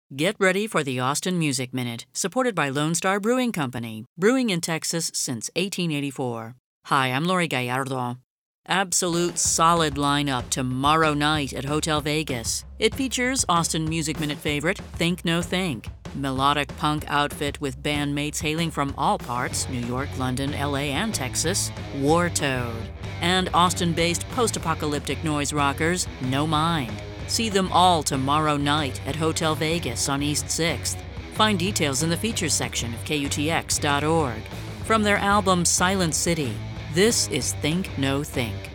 Get ready for the Austin Music Minute, supported by Lone Star Brewing Company, brewing in Texas since 1884. Hi, I'm Lori Gallardo. Absolute solid lineup tomorrow night at Hotel Vegas. It features Austin Music Minute favorite Think No Think, melodic punk outfit with bandmates hailing from all parts, New York, London, LA, and Texas, War Toad, and Austin-based post-apocalyptic noise rockers, No Mind. See them all tomorrow night at Hotel Vegas on East 6th. Find details in the features section of KUTX.org. From their album Silent City, this is Think No Think.